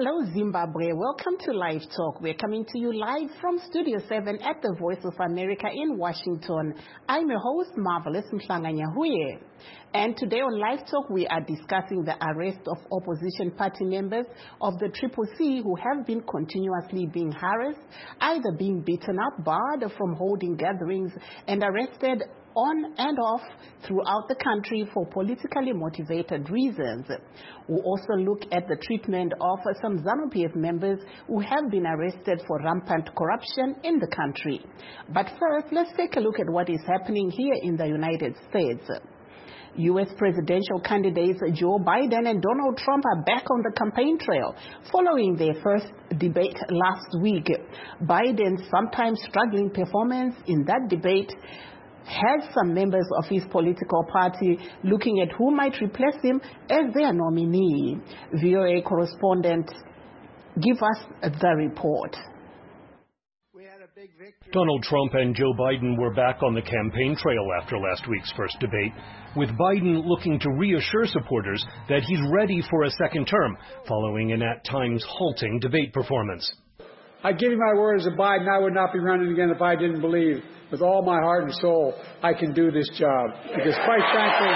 Hello, Zimbabwe. Welcome to Live Talk. We're coming to you live from Studio 7 at the Voice of America in Washington. I'm your host, Marvelous Mhlanganyahuye. And today on Live Talk, we are discussing the arrest of opposition party members of the CCC who have been continuously being harassed, either being beaten up, barred from holding gatherings, and arrested on and off throughout the country for politically motivated reasons. We'll also look at the treatment of some ZANU-PF members who have been arrested for rampant corruption in the country. But first, let's take a look at what is happening here in the United States. U.S. presidential candidates Joe Biden and Donald Trump are back on the campaign trail following their first debate last week. Biden's sometimes struggling performance in that debate has some members of his political party looking at who might replace him as their nominee. VOA correspondent, give us the report. Donald Trump and Joe Biden were back on the campaign trail after last week's first debate, with Biden looking to reassure supporters that he's ready for a second term following an at times halting debate performance. I give you my word as a Biden, I would not be running again if I didn't believe with all my heart and soul I can do this job. Because quite frankly,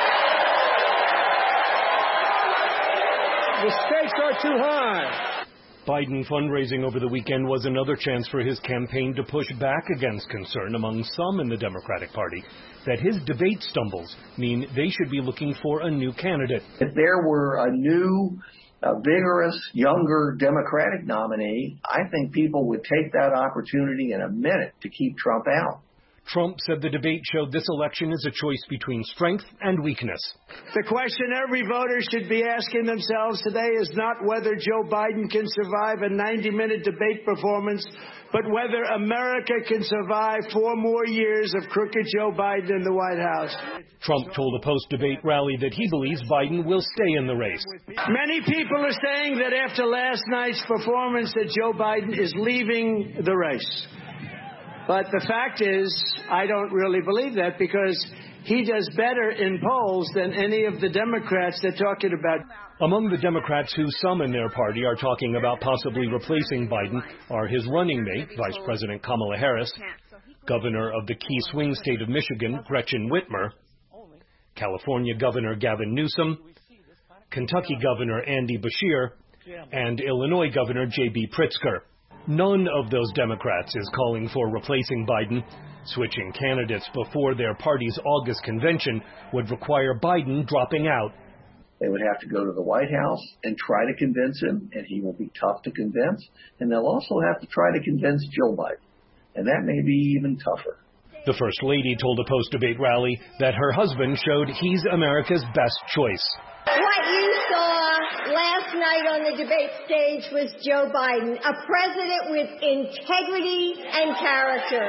the stakes are too high. Biden fundraising over the weekend was another chance for his campaign to push back against concern among some in the Democratic Party that his debate stumbles mean they should be looking for a new candidate. If there were a new, vigorous, younger Democratic nominee, I think people would take that opportunity in a minute to keep Trump out. Trump said the debate showed this election is a choice between strength and weakness. The question every voter should be asking themselves today is not whether Joe Biden can survive a 90-minute debate performance, but whether America can survive 4 more years of crooked Joe Biden in the White House. Trump told a post-debate rally that he believes Biden will stay in the race. Many people are saying that after last night's performance that Joe Biden is leaving the race. But the fact is, I don't really believe that because he does better in polls than any of the Democrats they're talking about. Among the Democrats who some in their party are talking about possibly replacing Biden are his running mate, Vice President Kamala Harris, Governor of the key swing state of Michigan, Gretchen Whitmer, California Governor Gavin Newsom, Kentucky Governor Andy Beshear, and Illinois Governor J.B. Pritzker. None of those Democrats is calling for replacing Biden. Switching candidates before their party's August convention would require Biden dropping out. They would have to go to the White House and try to convince him, and he will be tough to convince. And they'll also have to try to convince Joe Biden, and that may be even tougher. The First Lady told a post-debate rally that her husband showed he's America's best choice. What you saw last night on the debate stage was Joe Biden, a president with integrity and character,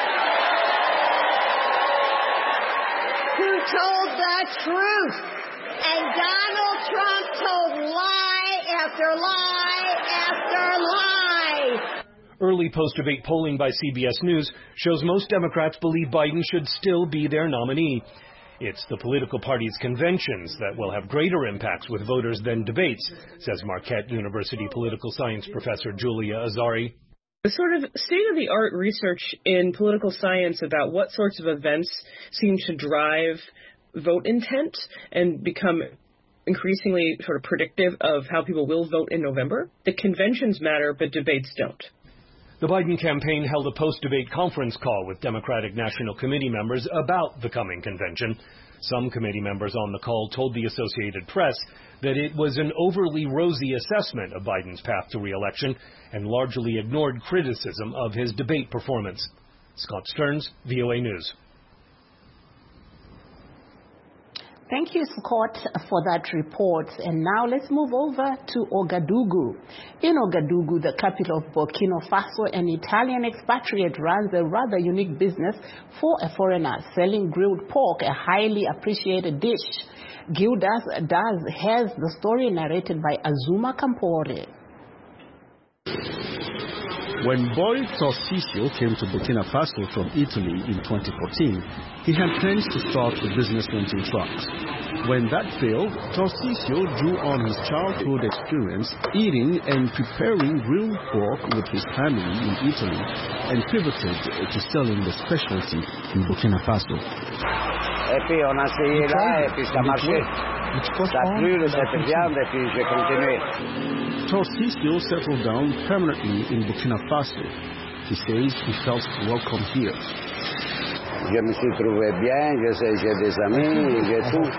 who told the truth. And Donald Trump told lie after lie after lie. Early post-debate polling by CBS News shows most Democrats believe Biden should still be their nominee. It's the political party's conventions that will have greater impacts with voters than debates, says Marquette University political science professor Julia Azari. The sort of state-of-the-art research in political science about what sorts of events seem to drive vote intent and become increasingly sort of predictive of how people will vote in November. The conventions matter, but debates don't. The Biden campaign held a post-debate conference call with Democratic National Committee members about the coming convention. Some committee members on the call told the Associated Press that it was an overly rosy assessment of Biden's path to re-election and largely ignored criticism of his debate performance. Scott Stearns, VOA News. Thank you, Scott, for that report. And now let's move over to Ouagadougou. In Ouagadougou, the capital of Burkina Faso, an Italian expatriate runs a rather unique business for a foreigner, selling grilled pork, a highly appreciated dish. Gildas has the story narrated by Azuma Campore. When Boy Tarcisio came to Burkina Faso from Italy in 2014, he had plans to start a business renting trucks. When that failed, Tarcisio drew on his childhood experience eating and preparing grilled pork with his family in Italy and pivoted to selling the specialty in Burkina Faso. Et puis on a essayé là et puis ça marchait. Ça a plu cette viande et puis j'ai continué. Tarcisio settled down permanently in Burkina Faso. He says he felt welcome here. Je me suis trouvé bien, j'ai des amis, j'ai tout.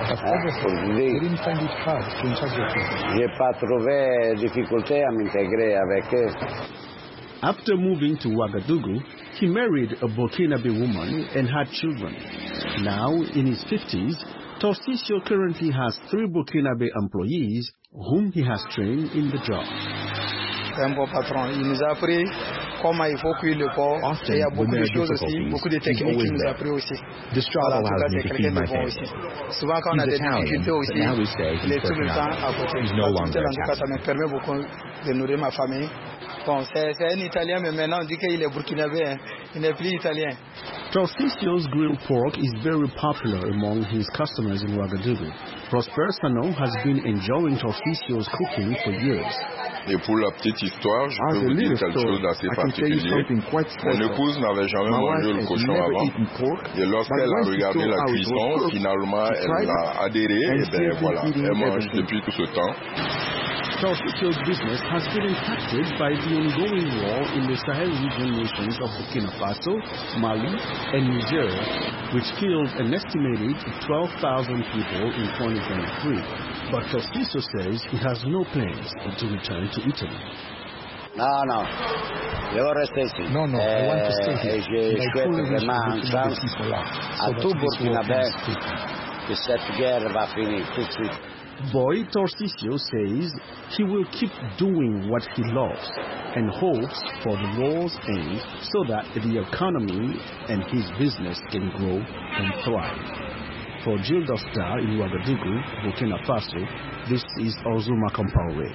J'ai pas trouvé difficulté à m'intégrer avec eux. After moving to Ouagadougou, he married a Burkinabe woman and had children. Now, in his 50s, Tarcisio currently has 3 Burkinabe employees whom he has trained in the job. Un bon patron, il nous a appris comment il faut cuire le porc. Et il y a beaucoup de choses aussi, beaucoup de techniques qu'il nous a appris aussi. Voilà, en tout cas, c'est quelqu'un de bon aussi. Souvent, quand on a des difficultés aussi, il est tout le temps à côté. En tout cas, ça me permet beaucoup de nourrir ma famille. Bon, c'est un Italien, mais maintenant on dit qu'il est burkinabé, hein. Il n'est plus italien. Tarcisio's grilled pork is very popular among his customers in Ouagadougou. Prosper Sano has been enjoying Tarcisio's cooking for years. Et pour la petite histoire, je peux vous dire quelque chose d'assez particulier. Mon épouse n'avait jamais mangé le cochon avant. Et lorsqu'elle a regardé la cuisson, finalement, elle a adhéré. Et bien voilà, elle mange depuis tout ce temps. Tarcisio's business has been impacted by the ongoing war in the Sahel region nations of Burkina Faso, Mali, and Niger, which killed an estimated 12,000 people in 2023. But Tarcisio says he has no plans to return to Italy. Non, je veux rester ici. No, I want to stay here. Et je souhaite vraiment une chance à tout Burkinabé que cette guerre va finir tout de suite. Boy Tarcisio says he will keep doing what he loves and hopes for the war's end so that the economy and his business can grow and thrive. For Gilda Star in Ouagadougou, Burkina Faso, this is Azuma Compaoré.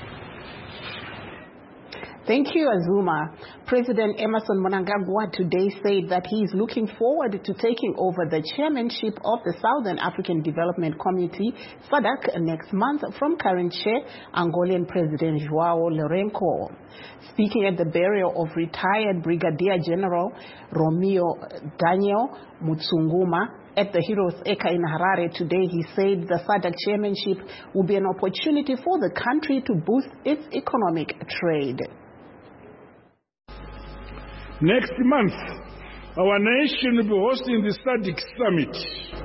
Thank you, Azuma. President Emerson Mnangagwa today said that he is looking forward to taking over the chairmanship of the Southern African Development Community, SADC, next month from current chair, Angolan President João Lourenço. Speaking at the burial of retired Brigadier General Romeo Daniel Mutsunguma at the Heroes Eka in Harare today, he said the SADC chairmanship will be an opportunity for the country to boost its economic trade. Next month, our nation will be hosting the SADC Summit,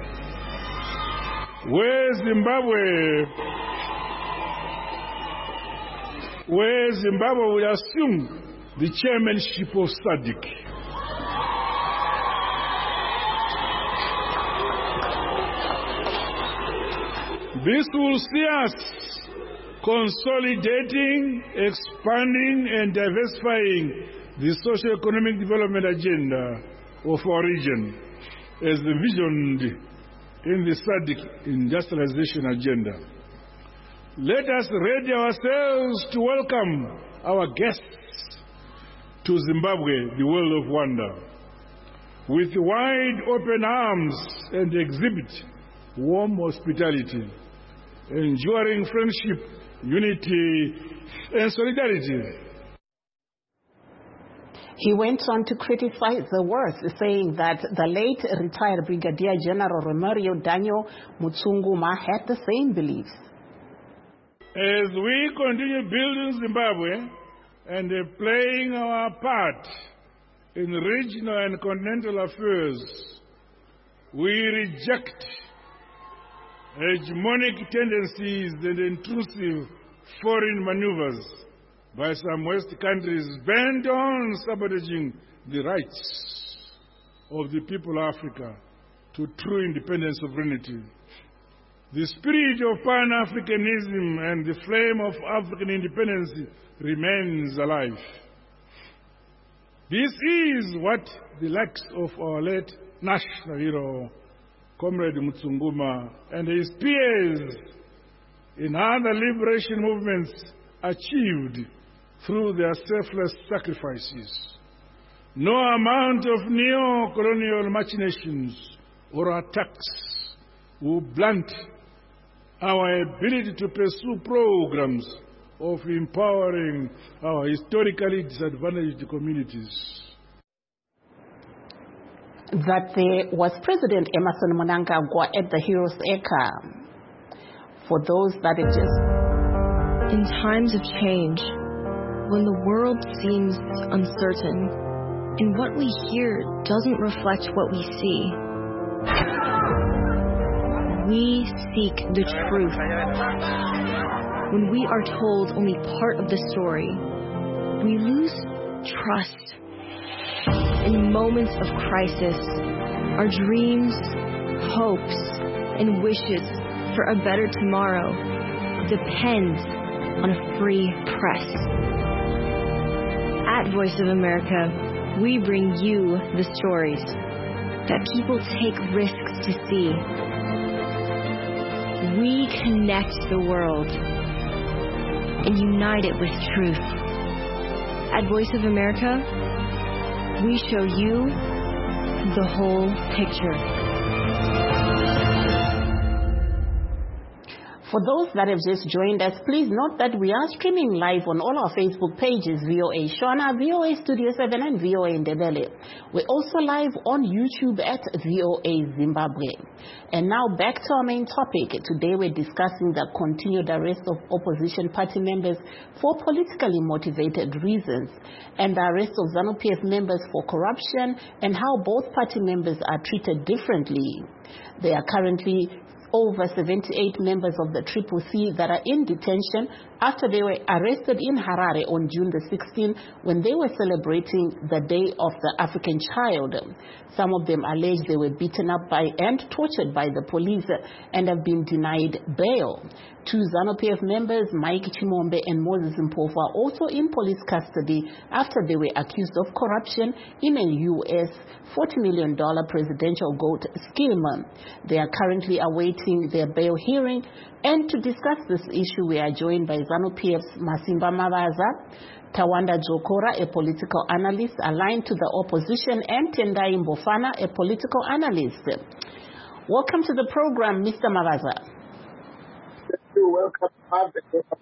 where Zimbabwe will assume the chairmanship of SADC. This will see us consolidating, expanding, and diversifying the socio-economic development agenda of our region as envisioned in the SADC industrialization agenda. Let us ready ourselves to welcome our guests to Zimbabwe, the world of wonder, with wide open arms and exhibit warm hospitality, enduring friendship, unity, and solidarity. He went on to criticize the worst, saying that the late retired Brigadier General Romeo Daniel Mutsunguma had the same beliefs. As we continue building Zimbabwe and playing our part in regional and continental affairs, we reject hegemonic tendencies and intrusive foreign maneuvers by some West countries bent on sabotaging the rights of the people of Africa to true independent sovereignty. The spirit of Pan-Africanism and the flame of African independence remains alive. This is what the likes of our late national hero, Comrade Mutsunguma, and his peers in other liberation movements achieved through their selfless sacrifices. No amount of neo-colonial machinations or attacks will blunt our ability to pursue programs of empowering our historically disadvantaged communities. That there was President Emmerson Mnangagwa at the Heroes Acre. For those that it just... In times of change, when the world seems uncertain, and what we hear doesn't reflect what we see, we seek the truth. When we are told only part of the story, we lose trust. In moments of crisis, our dreams, hopes, and wishes for a better tomorrow depend on a free press. At Voice of America, we bring you the stories that people take risks to see. We connect the world and unite it with truth. At Voice of America, we show you the whole picture. For those that have just joined us, please note that we are streaming live on all our Facebook pages, VOA Shona, VOA Studio 7, and VOA Ndebele. We're also live on YouTube at VOA Zimbabwe. And now back to our main topic. Today we're discussing the continued arrest of opposition party members for politically motivated reasons, and the arrest of ZANU-PF members for corruption, and how both party members are treated differently. There are currently over 78 members of the CCC that are in detention after they were arrested in Harare on June the 16th when they were celebrating the Day of the African Child. Some of them allege they were beaten up by and tortured by the police and have been denied bail. Two ZANU-PF members, Mike Chimombe and Moses Mpofu, are also in police custody after they were accused of corruption in a U.S. $40 million presidential gold scheme. They are currently awaiting their bail hearing. And to discuss this issue, we are joined by ZANU-PF's Masimba Mavaza, Tawanda Jokora, a political analyst aligned to the opposition, and Tendai Mbofana, a political analyst. Welcome to the program, Mr. Mavaza. Welcome.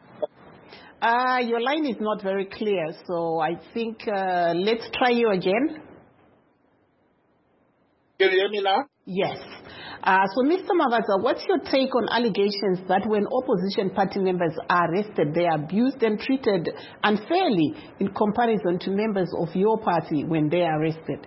Your line is not very clear, so I think let's try you again. Can you hear me now? Yes. So, Mr. Mavaza, what's your take on allegations that when opposition party members are arrested, they are abused and treated unfairly in comparison to members of your party when they are arrested?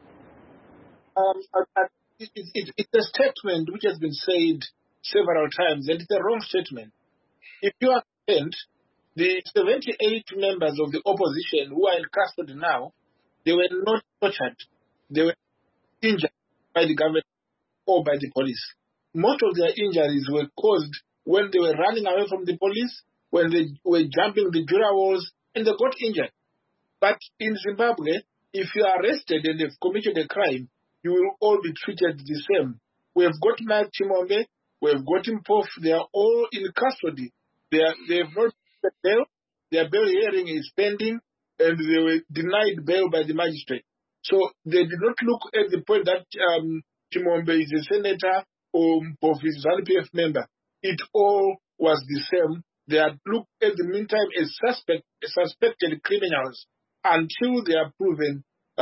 It's a statement which has been said several times, and it's a wrong statement. If you are concerned, the 78 members of the opposition who are in custody now, they were not tortured. They were injured by the government or by the police. Most of their injuries were caused when they were running away from the police, when they were jumping the Jura walls, and they got injured. But in Zimbabwe, if you are arrested and have committed a crime, you will all be treated the same. We have got Mike Chimombe, we have got Mpofu, they are all in custody. They have not got bail, their bail hearing is pending, and they were denied bail by the magistrate. So they did not look at the point that Chimombe is a senator or Mpofu is a ZANU-PF member. It all was the same. They had looked at the meantime as suspected criminals until they are proven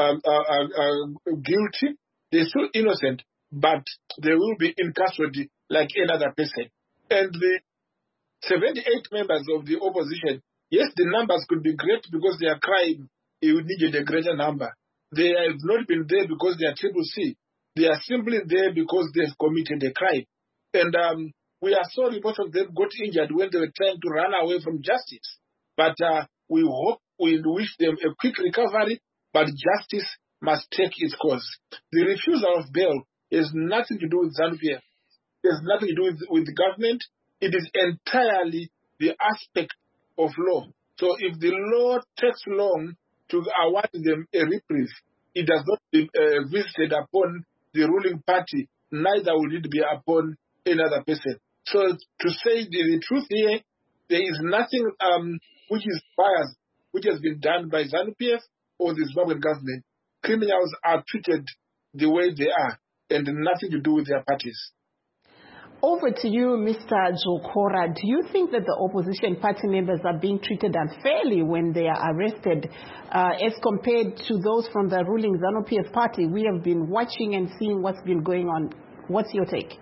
guilty. They're still innocent, but they will be in custody like another person. And the 78 members of the opposition, yes, the numbers could be great because their crime, it needed a greater number. They have not been there because they are CCC. They are simply there because they've committed a crime. And we are sorry most of them got injured when they were trying to run away from justice. But we hope, we wish them a quick recovery, but justice must take its course. The refusal of bail has nothing to do with ZANU-PF. It has nothing to do with the government. It is entirely the aspect of law. So if the law takes long to award them a reprieve, it does not be visited upon the ruling party, neither will it be upon another person. So to say the truth here, there is nothing which is biased, which has been done by ZANU-PF or the Zimbabwean government. Criminals are treated the way they are, and nothing to do with their parties. Over to you, Mr. Jokora. Do you think that the opposition party members are being treated unfairly when they are arrested as compared to those from the ruling ZANU-PF party? We have been watching and seeing what's been going on. What's your take?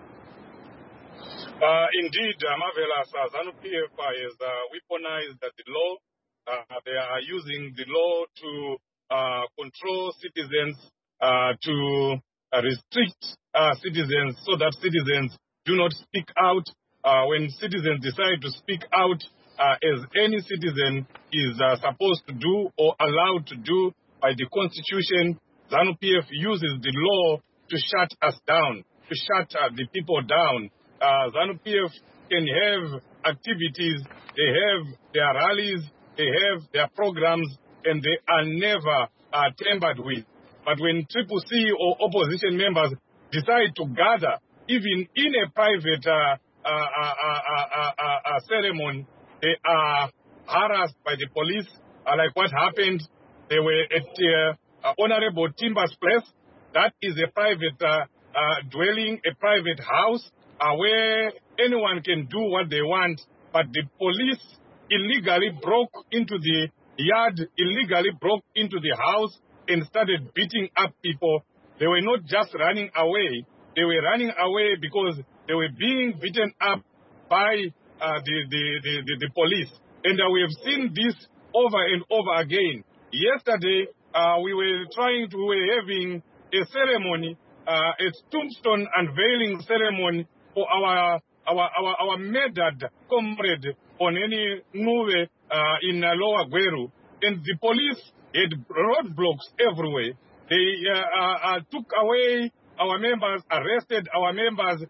Indeed, Marvelous, ZANU-PF has weaponized the law. They are using the law to control citizens, to restrict citizens so that citizens do not speak out. When citizens decide to speak out, as any citizen is supposed to do or allowed to do by the Constitution, ZANU-PF uses the law to shut us down, to shut the people down. ZANU-PF can have activities, they have their rallies, they have their programs, and they are never tampered with. But when CCC or opposition members decide to gather, even in a private ceremony, they are harassed by the police, like what happened. They were at Honorable Timber's place. That is a private dwelling, a private house, where anyone can do what they want. But the police illegally broke into the yard, illegally broke into the house and started beating up people. They were not just running away. They were running away because they were being beaten up by the police. And we have seen this over and over again. Yesterday, we were having a ceremony, a tombstone unveiling ceremony for our murdered comrade Oneni Nuwe in Lower Gweru. And the police had roadblocks everywhere. They took away our members, arrested our members,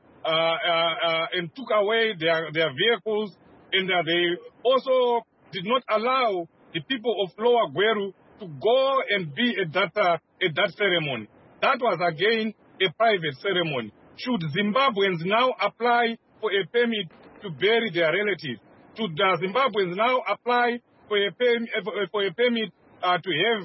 and took away their vehicles. And they also did not allow the people of Lower Gweru to go and be at that ceremony. That was again a private ceremony. Should Zimbabweans now apply for a permit to bury their relatives? Should Zimbabweans now apply for a permit to have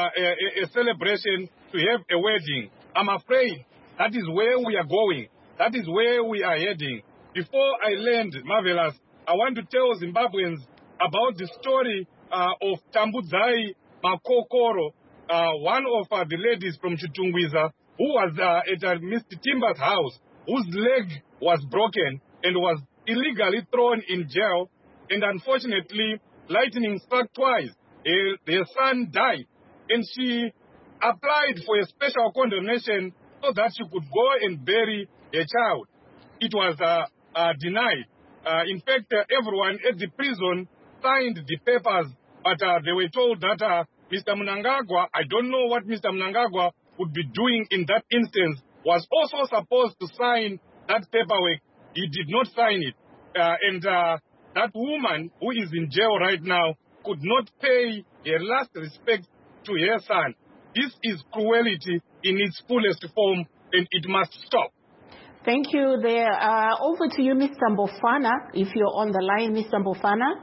a celebration, to have a wedding? I'm afraid that is where we are going. That is where we are heading. Before I land, Marvelous, I want to tell Zimbabweans about the story of Tambudzai Makokoro, one of the ladies from Chitungwiza, who was at Mr. Timber's house, whose leg was broken and was illegally thrown in jail. And unfortunately, lightning struck twice. Their son died. And she applied for a special condemnation so that she could go and bury a child. It was denied. In fact, everyone at the prison signed the papers, but they were told that Mr. Mnangagwa, I don't know what Mr. Mnangagwa would be doing in that instance, was also supposed to sign that paperwork. He did not sign it. And that woman who is in jail right now could not pay her last respect to her son. This is cruelty in its fullest form, and it must stop. Thank you there. Over to you, Mr. Mbofana, if you're on the line, Mr. Mbofana.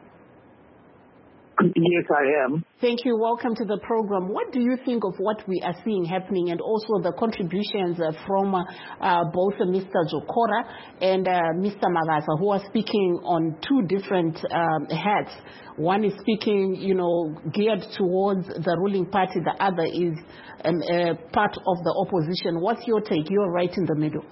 Yes, I am. Thank you. Welcome to the program. What do you think of what we are seeing happening, and also the contributions from both Mr. Jokora and Mr. Magaza, who are speaking on two different hats? One is speaking, geared towards the ruling party. The other is part of the opposition. What's your take? You're right in the middle.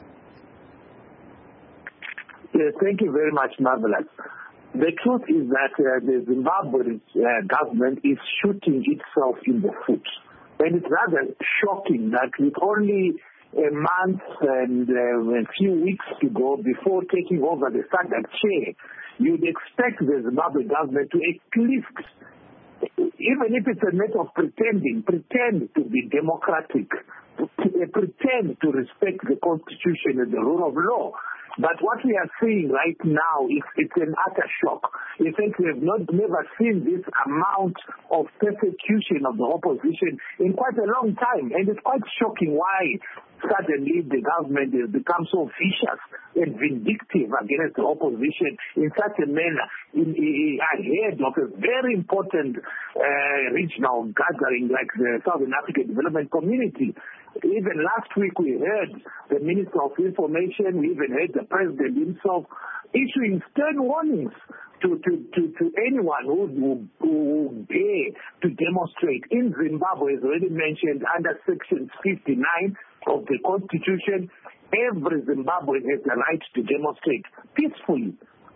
Yes, thank you very much, Marvelous. The truth is that the Zimbabwe government is shooting itself in the foot. And it's rather shocking that with only a month and a few weeks to go before taking over the SADC chair, you'd expect the Zimbabwe government to at least, even if it's a matter of pretend to be democratic, pretend to respect the Constitution and the rule of law. But what we are seeing right now is it's an utter shock. In fact, we have never seen this amount of persecution of the opposition in quite a long time. And it's quite shocking why suddenly the government has become so vicious and vindictive against the opposition in such a manner ahead of a very important regional gathering like the Southern African Development Community. Even last week we heard the Minister of Information, we even heard the President himself issuing stern warnings to anyone who dare to demonstrate. In Zimbabwe, as already mentioned, under Section 59 of the Constitution, every Zimbabwean has the right to demonstrate peacefully.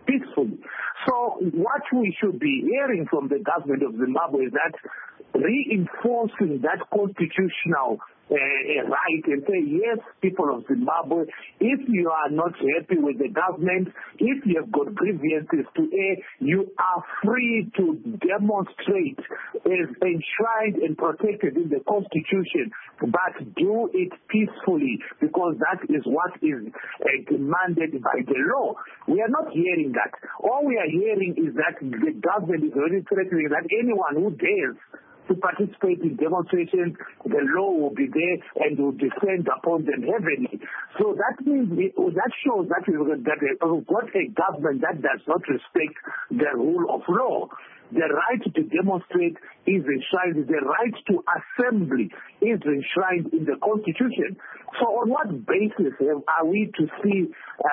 So what we should be hearing from the government of Zimbabwe is that reinforcing that constitutional right and say, yes, people of Zimbabwe, if you are not happy with the government, if you have got grievances to air, you are free to demonstrate as enshrined and protected in the Constitution, but do it peacefully, because that is what is demanded by the law. We are not hearing that. All we are hearing is that the government is already threatening that anyone who dares to participate in demonstrations, the law will be there and will descend upon them heavily. So that means that shows that we've got a government that does not respect the rule of law. The right to demonstrate is enshrined. The right to assembly is enshrined in the Constitution. So on what basis are we to see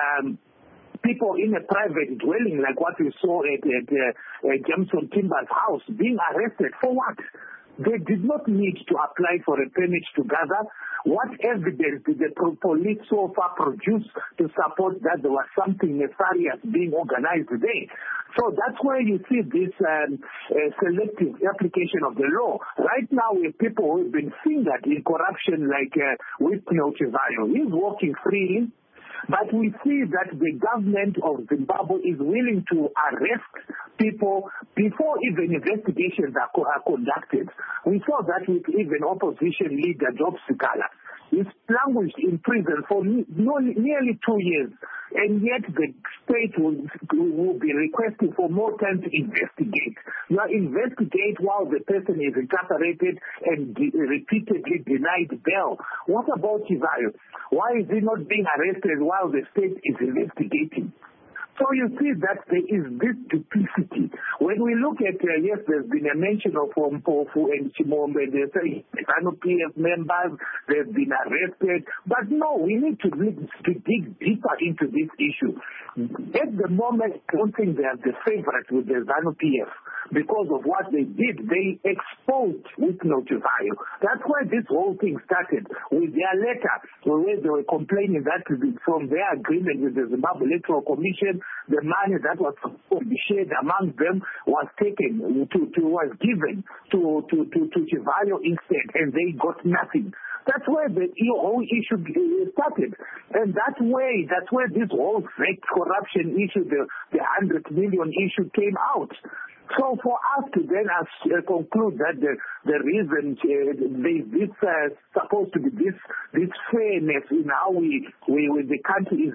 people in a private dwelling like what we saw at Jameson Timber's house being arrested for what? They did not need to apply for a permit to gather. What evidence did the police so far produce to support that there was something nefarious being organized there? So that's where you see this selective application of the law. Right now we have people who have been fingered in corruption like Whitney Ochivayo. He's walking freely. But we see that the government of Zimbabwe is willing to arrest people before even investigations are conducted. We saw that with even opposition leader Job Sikala. He's languished in prison for nearly 2 years, and yet the state will be requesting for more time to investigate. Now, investigate while the person is incarcerated and repeatedly denied bail. What about Chivayo? Why is he not being arrested while the state is investigating? So you see that there is this duplicity. When we look at, yes, there's been a mention of Mpofu and Chimombe, they say ZANU-PF members, they've been arrested. But no, we need to dig deeper into this issue. At the moment, I don't think they are the favorite with the ZANU-PF. Because of what they did, they exposed Whitney Ochivayo. That's why this whole thing started with their letter, where they were complaining that from their agreement with the Zimbabwe Electoral Commission, the money that was supposed to be shared among them was taken was given to Ochivayo instead, and they got nothing. That's where the whole issue started. And that's where this whole fake corruption issue, the 100 million issue came out. So for us to then conclude that the reason this supposed to be this fairness in how the country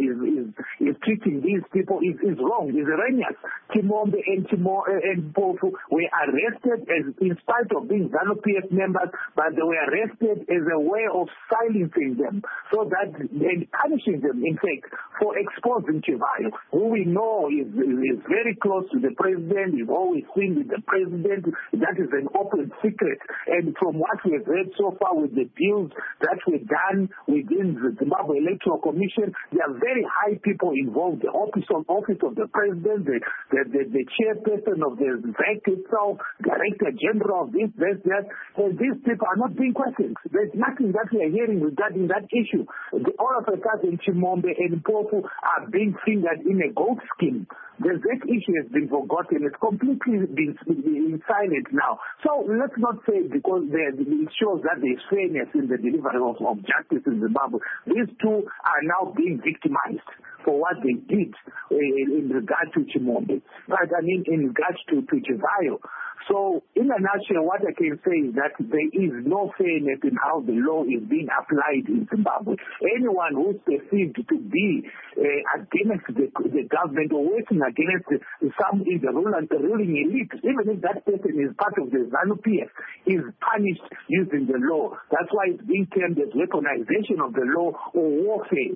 is treating these people is wrong, is erroneous. Chimombe and Mpofu were arrested in spite of being ZANU-PF members, but they were arrested as a way of silencing them, so that and punishing them, in fact, for exposing Chivayo, who we know is very close to the president. We've always seen with the president. That is an open secret. And from what we have heard so far with the deals that were done within the Zimbabwe Electoral Commission, there are very high people involved. The office of the president, the chairperson of the ZEC itself, director general of this, that. And these people are not being questioned. There's nothing that we are hearing regarding that issue. All of a sudden, Chimombe and Mpofu are being fingered in a gold scheme. The ZEC issue has been forgotten. It's completely been silent now. So let's not say because it shows that there's fairness in the delivery of justice in Zimbabwe. These two are now being victimized for what they did in regard to Chimombe. But I mean in regard to Chivayo. So, in a nutshell, what I can say is that there is no fairness in how the law is being applied in Zimbabwe. Anyone who's perceived to be against the government or working against some in the ruling elite, even if that person is part of the ZANU-PF, is punished using the law. That's why it's being termed as weaponization of the law or warfare.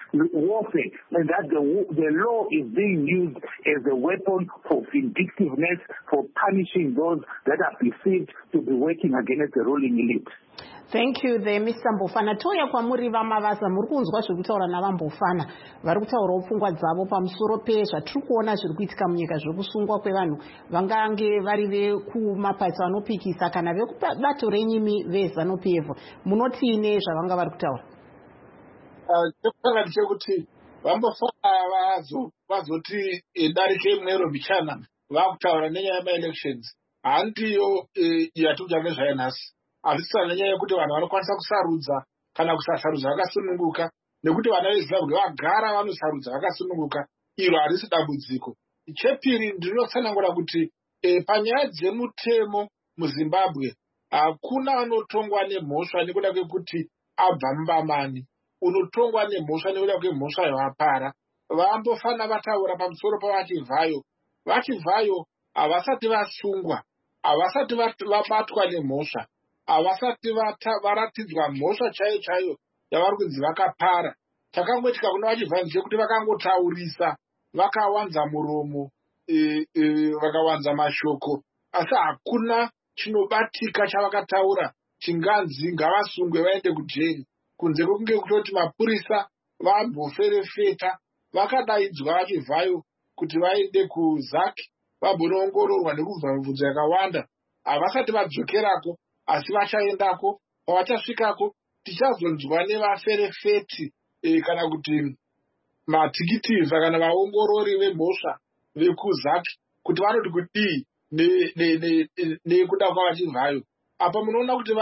Warfare. And that the law is being used as a weapon for vindictiveness fight for punishing those that are perceived to be working against the ruling elite. Thank you there, Mr. Mbofana. Toya kwamuri vamavasa muri kunzwa zviri kutaura navambofana vari kutaurawo pfungwa dzavo pamusoro pezvatiri kuona zviri kuitika munyika zvokusungwa kwevanhu vangange vari vekumapato anopikisa kana vekubato renyimi veZANU-PF. Munotiine zvavanga vari kutaura? Chekutanga ndechekuti vambofana vazoti darike mwero mbichana vakutaura nenyaya yema-elections handiyo yatikuta nezvayo nhasi. Hazvisana nenyaya yekuti vanhu vanokwanisa kusarudza kana kusasarudza vakasununguka, nekuti vana veZimbabwe vagara vanosarudza vakasununguka. Iro harisi dambudziko. Chepiri ndinotsanangura kuti panyaya dzemutemo muZimbabwe hakuna anotongwa nemhosva nekuda kwekuti abva mubamani. Unotongwa nemhosva nekuda kwemhosva yavapara. Vambofana vataura pamusoro pavachivhayo. Vachivhayo havasati vasungwa, havasati vabatwa nemhosva, havasati varatidzwa mhosva chaiyo chaiyo yavari kunzi vakapara. Chakangoitika kuna vachivhayo ndechekuti vakangotaurisa, vakawanza muromo, vakawanza mashoko, asi hakuna chinobatika chavakataura chinganzi ngavasungwe vaende kujeri, kunze kwekunge kutoti mapurisa vamboferefeta. Vakadaidzwa vachivhayo kuti vaende kuZAC vambonoongororwa nekubva mibvunzo yakawanda. Havasati vadzokerako, asi vachaendako. Pavachasvikako tichazonzwa nevaferefeti kana kuti matikitiza kana vaongorori vemhosva vekuZAC kuti vanoti kudii nekuda kwavachivhayo. Apa munoona kuti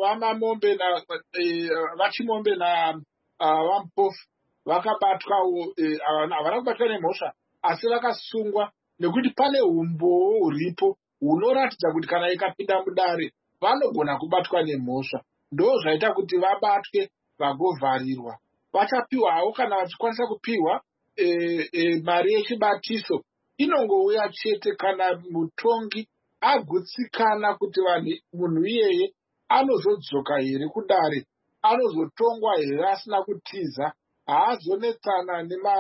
vachimombe navampofu vakabatwawo, havana kubatwa nemhosva asi vakasungwa nekuti pane umboo huripo hunoratidza kuti kana ikapinda mudare vanogona kubatwa nemhosva. Ndo zvaita kuti vabatwe vagovharirwa. Vachapiwawo kana vachikwanisa kupiwa mari yechibatiso. Inongouya chete kana mutongi agutsikana kuti munhu iyeye anozodzoka here kudare, anozotongwa here asina kutiza, haazonetsana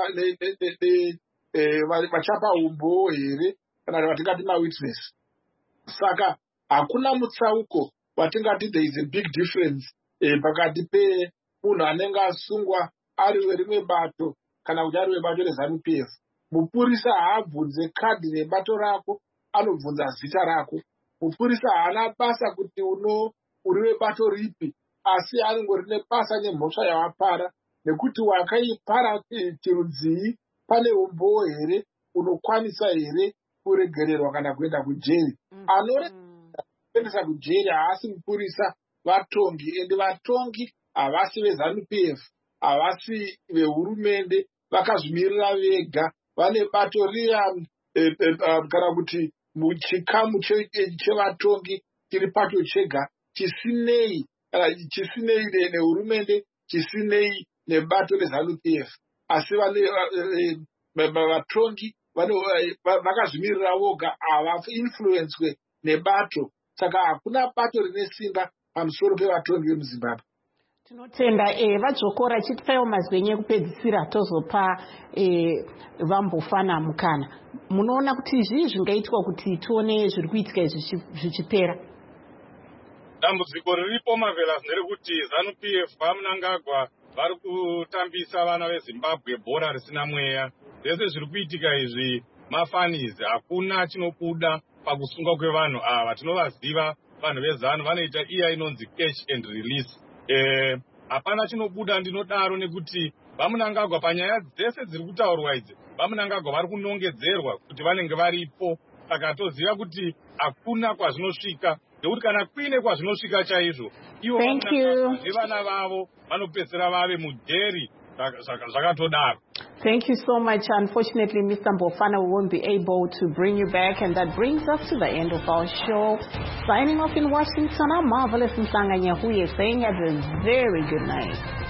vachapa umboo here kana vatingati mawitness. Saka hakuna mutsauko watingati there is a big difference pakati pemunhu anenge asungwa ari werimwe bato kana kuti ari webato reZANU-PF. Mupurisa haabvunze kadhi rebato rako, anobvunza zita rako. Mupurisa haana basa kuti uri webato ripi, asi anongori nebasa nemhosva yawapara, nekuti wakaipara chirudzii, pane umboo here, unokwanisa here kuregererwa kana kuenda kujeri. Anoendesa kujeri haasi mupurisa, vatongi. Ende vatongi havasi veZANU-PF, havasi vehurumende, vakazvimirira vega. Vane bato riya kana kuti muchikamu chevatongi chiri pato chega, chisinei nehurumende, chisinei nebato reZANU-PF. Asi vatongi vakazvimirira voga, havainfluencwe nebato. Saka hakuna bato rine simba pamusoro pevatongi vemuZimbabwe. Tinotenda vadzokora chitipaiwo mazwenyu ekupedzisira tozopa vambofana mukana. Munoona kuti zvii zvingaitwa kuti tione zviri kuitika izvi zvichipera? Dambudziko riripo Marvelous nderekuti ZANU-PF vaMnangagwa vari kutambisa vana veZimbabwe bhora risina mweya. Zvese zviri kuitika izvi mafanizi, hakuna chinobuda pakusungwa kwevanhu ava. Tinovaziva vanhu veZANU vanoita iya inonzi catch and release. Hapana chinobuda, ndinodaro nekuti vaMnangagwa panyaya dzese dziri kutaurwa idzi, vaMnangagwa vari kunongedzerwa kuti vanenge varipo. Saka toziva kuti hakuna kwazvinosvika, nekuti kana kuine kwazvinosvika chaizvo, ivo nevana vavo vanopedzera vave mujeri. Zvakatodaro. Thank you so much. Unfortunately, Mr. Mbofana, we won't be able to bring you back, and that brings us to the end of our show. Signing off in Washington, I'm Marvelous Mhlanga Nyahuye saying have a very good night.